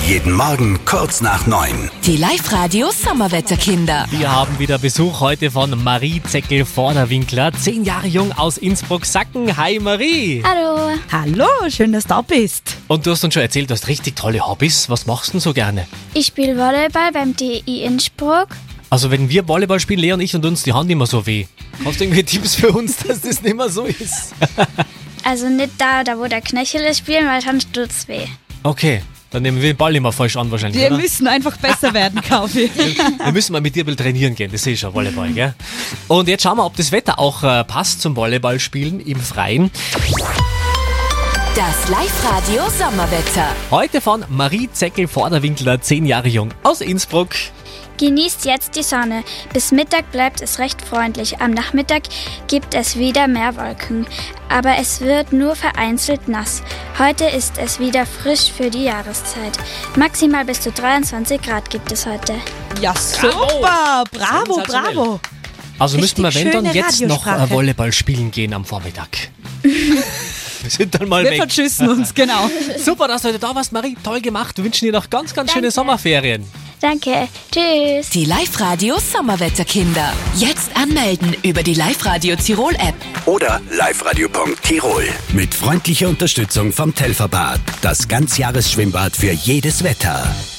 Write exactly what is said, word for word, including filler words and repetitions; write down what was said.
Jeden Morgen kurz nach neun. Die Live-Radio-Sommerwetterkinder. Wir haben wieder Besuch heute von Marie Zeckel-Vorderwinkler, zehn Jahre jung aus Innsbruck-Sacken. Hi Marie! Hallo. Hallo, schön, dass du da bist. Und du hast uns schon erzählt, du hast richtig tolle Hobbys. Was machst du denn so gerne? Ich spiele Volleyball beim D I Innsbruck. Also wenn wir Volleyball spielen, Lea und ich, und uns die Hand immer so weh. Hast du irgendwie Tipps für uns, dass das nicht mehr so ist? Also nicht da, da wo der Knöchel ist, spielen, weil dann tut's weh. Okay, dann nehmen wir den Ball immer falsch an wahrscheinlich, Wir oder? müssen einfach besser werden, Kaufi. Wir müssen mal mit dir ein bisschen trainieren gehen, das sehe ich schon, Volleyball, gell? Und jetzt schauen wir, ob das Wetter auch äh, passt zum Volleyballspielen im Freien. Das Live-Radio-Sommerwetter. Heute von Marie Zeckel-Vorderwinkler, zehn Jahre jung aus Innsbruck. Genießt jetzt die Sonne. Bis Mittag bleibt es recht freundlich. Am Nachmittag gibt es wieder mehr Wolken. Aber es wird nur vereinzelt nass. Heute ist es wieder frisch für die Jahreszeit. Maximal bis zu dreiundzwanzig Grad gibt es heute. Ja, super. Bravo, bravo. Also müssten wir, wenn dann, schöne jetzt noch äh, Radiosprache. Volleyball spielen gehen am Vormittag. Wir sind dann mal Wir weg. verschüssen uns, genau. Super, dass du heute da warst, Marie. Toll gemacht. Wir wünschen dir noch ganz, ganz schöne Sommerferien. Danke. Tschüss. Die Live-Radio-Sommerwetterkinder. Jetzt anmelden über die Live-Radio Tirol-App. Oder liveradio punkt tirol. Mit freundlicher Unterstützung vom Telferbad. Das Ganzjahresschwimmbad für jedes Wetter.